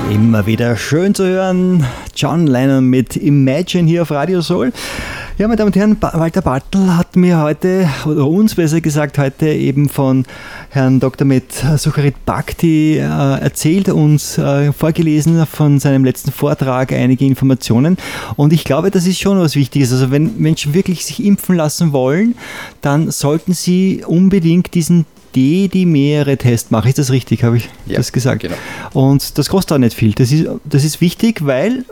Immer wieder schön zu hören. John Lennon mit Imagine hier auf Radio Soul. Ja, meine Damen und Herren, Walter Bartl hat mir heute, oder uns besser gesagt, heute eben von Herrn Dr. med. Sucharit Bhakdi erzählt, uns vorgelesen von seinem letzten Vortrag einige Informationen. Und ich glaube, das ist schon was Wichtiges. Also wenn Menschen wirklich sich impfen lassen wollen, dann sollten sie unbedingt diesen D-Dimer-Test machen. Ist das richtig? Habe ich das gesagt? Genau. Und das kostet auch nicht viel. Das ist wichtig, weil,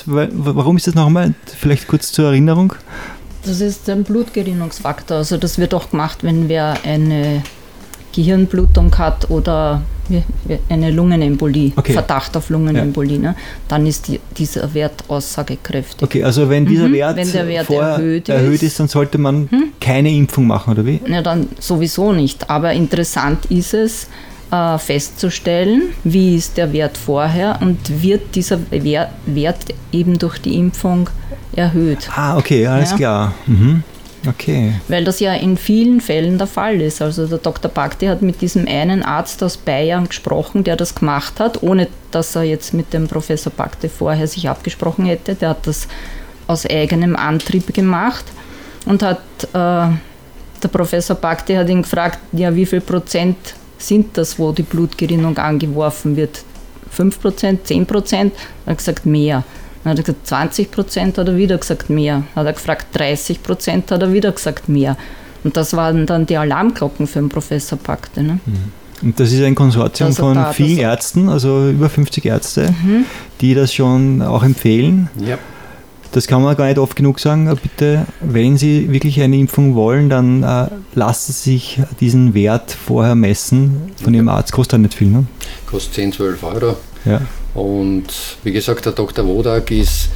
warum ist das nochmal? Vielleicht kurz zur Erinnerung. Das ist ein Blutgerinnungsfaktor. Also das wird auch gemacht, wenn wer eine Gehirnblutung hat oder eine Lungenembolie, Verdacht auf Lungenembolie, ne? Dann ist dieser Wert aussagekräftig. Okay, also wenn dieser Wert erhöht ist, dann sollte man keine Impfung machen, oder wie? Ja, dann sowieso nicht. Aber interessant ist es, festzustellen, wie ist der Wert vorher und wird dieser Wert eben durch die Impfung erhöht. Ah, okay, alles klar. Mhm. Okay. Weil das ja in vielen Fällen der Fall ist. Also der Dr. Bhakdi hat mit diesem einen Arzt aus Bayern gesprochen, der das gemacht hat, ohne dass er jetzt mit dem Professor Bhakdi vorher sich abgesprochen hätte. Der hat das aus eigenem Antrieb gemacht und hat der Professor Bhakdi hat ihn gefragt, ja, wie viel Prozent sind das, wo die Blutgerinnung angeworfen wird? 5%, 10%? Er hat gesagt, mehr. Dann hat er gesagt, 20%, hat er wieder gesagt, mehr. Hat er gefragt, 30%, hat er wieder gesagt, mehr. Und das waren dann die Alarmglocken für den Professor Bhakdi. Ne? Und das ist ein Konsortium von vielen Ärzten, also über 50 Ärzte, die das schon auch empfehlen. Ja. Das kann man gar nicht oft genug sagen. Bitte, wenn Sie wirklich eine Impfung wollen, dann lassen Sie sich diesen Wert vorher messen von Ihrem Arzt. Kostet auch nicht viel, ne? Kostet 10, 12 Euro. Ja. Und wie gesagt, der Dr. Wodak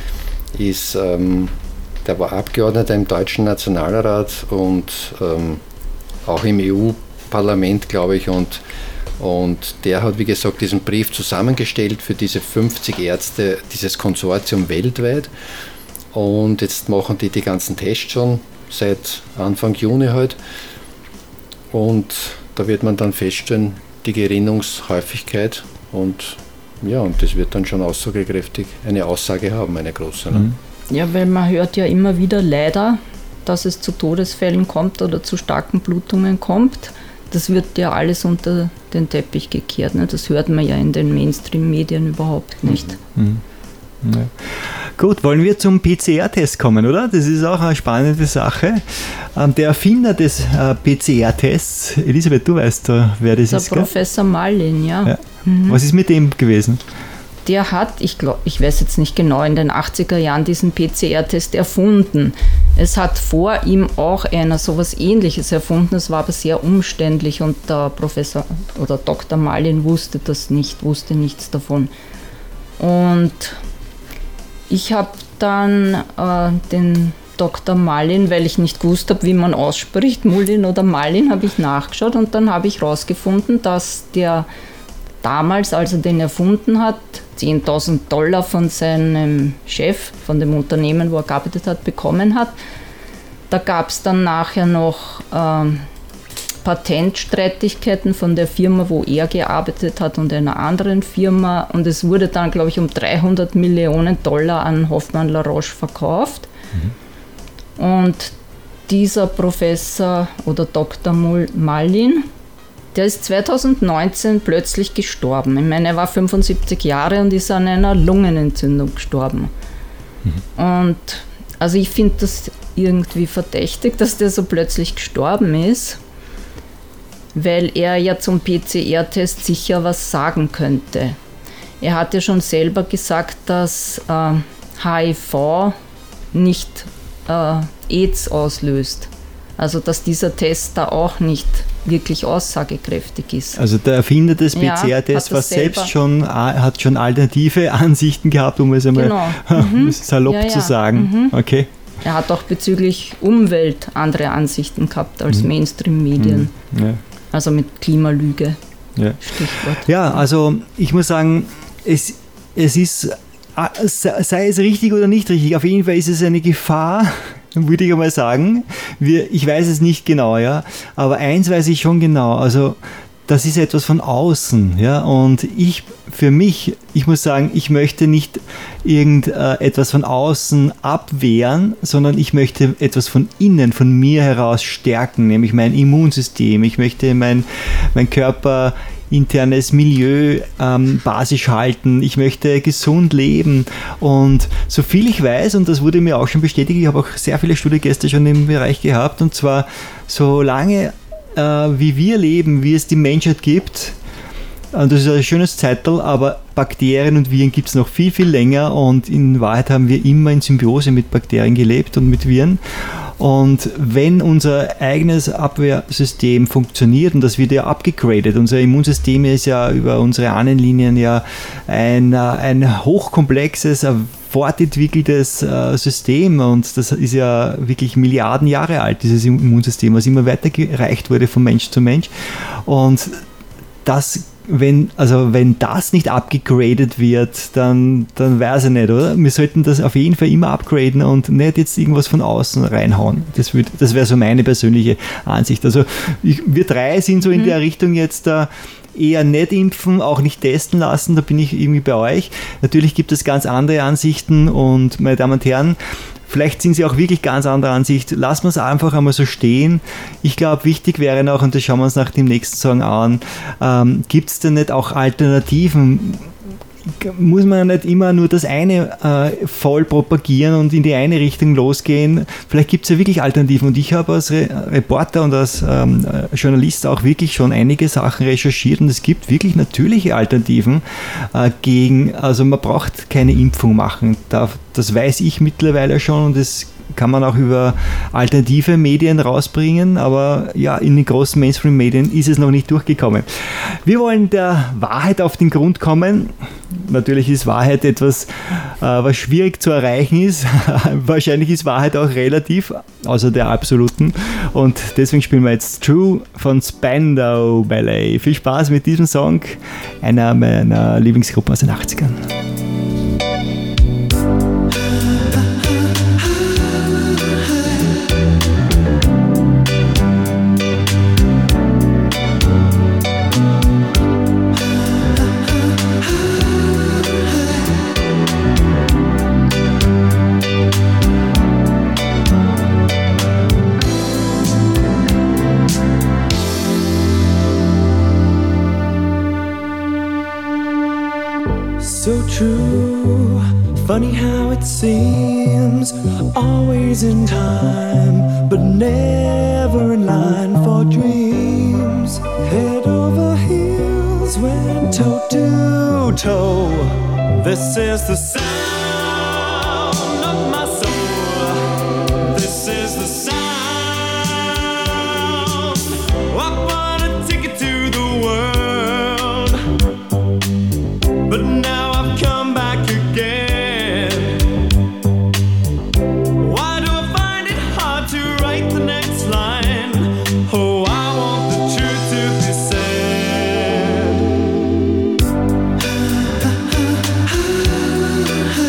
der war Abgeordneter im Deutschen Nationalrat und auch im EU-Parlament, glaube ich, und der hat, wie gesagt, diesen Brief zusammengestellt für diese 50 Ärzte, dieses Konsortium weltweit. Und jetzt machen die ganzen Tests schon seit Anfang Juni halt. Und da wird man dann feststellen, die Gerinnungshäufigkeit und das wird dann schon aussagekräftig eine Aussage haben, eine große. Ne? Ja, weil man hört ja immer wieder leider, dass es zu Todesfällen kommt oder zu starken Blutungen kommt. Das wird ja alles unter den Teppich gekehrt. Ne? Das hört man ja in den Mainstream-Medien überhaupt nicht. Ja. Gut, wollen wir zum PCR-Test kommen, oder? Das ist auch eine spannende Sache. Der Erfinder des PCR-Tests, Elisabeth, du weißt, wer das ist, der Professor Malin, ja. Was ist mit dem gewesen? Der hat, ich weiß jetzt nicht genau, in den 80er Jahren diesen PCR-Test erfunden. Es hat vor ihm auch einer sowas Ähnliches erfunden, es war aber sehr umständlich und der Professor oder Dr. Malin wusste nichts davon. Und ich habe dann den Dr. Malin, weil ich nicht gewusst habe, wie man ausspricht, Mullin oder Malin, habe ich nachgeschaut und dann habe ich herausgefunden, dass der damals, als er den erfunden hat, $10.000 von seinem Chef, von dem Unternehmen, wo er gearbeitet hat, bekommen hat. Da gab es dann nachher noch Patentstreitigkeiten von der Firma, wo er gearbeitet hat und einer anderen Firma. Und es wurde dann, glaube ich, um $300 Millionen an Hoffmann La Roche verkauft. Und dieser Professor oder Dr. Malin, der ist 2019 plötzlich gestorben. Ich meine, er war 75 Jahre und ist an einer Lungenentzündung gestorben. Und also ich finde das irgendwie verdächtig, dass der so plötzlich gestorben ist, weil er ja zum PCR-Test sicher was sagen könnte. Er hat ja schon selber gesagt, dass HIV nicht AIDS auslöst. Also dass dieser Test da auch nicht wirklich aussagekräftig ist. Also der Erfinder des PCR-Tests hat schon alternative Ansichten gehabt, um es einmal salopp zu sagen. Okay. Er hat auch bezüglich Umwelt andere Ansichten gehabt als Mainstream-Medien. Ja. Also mit Klimalüge. Ja. Stichwort. Ja, also ich muss sagen, es ist, sei es richtig oder nicht richtig, auf jeden Fall ist es eine Gefahr, würde ich einmal sagen. Ich weiß es nicht genau, ja, aber eins weiß ich schon genau, also das ist etwas von außen, ja, und ich muss sagen, ich möchte nicht irgendetwas von außen abwehren, sondern ich möchte etwas von innen, von mir heraus stärken, nämlich mein Immunsystem. Ich möchte mein Körper internes Milieu basisch halten. Ich möchte gesund leben und so viel ich weiß, und das wurde mir auch schon bestätigt, ich habe auch sehr viele Studiengäste schon im Bereich gehabt, und zwar solange wie wir leben, wie es die Menschheit gibt, das ist ein schönes Zeitalter, aber Bakterien und Viren gibt es noch viel, viel länger, und in Wahrheit haben wir immer in Symbiose mit Bakterien gelebt und mit Viren. Und wenn unser eigenes Abwehrsystem funktioniert, und das wird ja abgegradet, unser Immunsystem ist ja über unsere Ahnenlinien ja ein hochkomplexes, fortentwickeltes System, und das ist ja wirklich Milliarden Jahre alt, dieses Immunsystem, was immer weitergereicht wurde von Mensch zu Mensch. Und wenn das nicht abgegradet wird, dann weiß ich nicht, oder? Wir sollten das auf jeden Fall immer upgraden und nicht jetzt irgendwas von außen reinhauen. Das wäre so meine persönliche Ansicht. Also wir drei sind so in der Richtung jetzt eher nicht impfen, auch nicht testen lassen, da bin ich irgendwie bei euch. Natürlich gibt es ganz andere Ansichten, und meine Damen und Herren, vielleicht sind sie auch wirklich ganz anderer Ansicht. Lassen wir es einfach einmal so stehen. Ich glaube, wichtig wäre noch, und das schauen wir uns nach dem nächsten Song an, gibt es denn nicht auch Alternativen? Muss man nicht immer nur das eine voll propagieren und in die eine Richtung losgehen? Vielleicht gibt es ja wirklich Alternativen, und ich habe als Reporter und als Journalist auch wirklich schon einige Sachen recherchiert, und es gibt wirklich natürliche Alternativen also man braucht keine Impfung machen. Das weiß ich mittlerweile schon, und das kann man auch über alternative Medien rausbringen, aber ja, in den großen Mainstream-Medien ist es noch nicht durchgekommen. Wir wollen der Wahrheit auf den Grund kommen. Natürlich ist Wahrheit etwas, was schwierig zu erreichen ist. Wahrscheinlich ist Wahrheit auch relativ, außer der absoluten. Und deswegen spielen wir jetzt True von Spandau Ballet. Viel Spaß mit diesem Song, einer meiner Lieblingsgruppen aus den 80ern. So true, funny how it seems, always in time, but never in line for dreams. Head over heels, went toe to toe. This is the sound of my soul. This is the sound. I bought a ticket to the world, but now I've come back again. Why do I find it hard to write the next line? Oh, I want the truth to be said.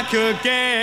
again.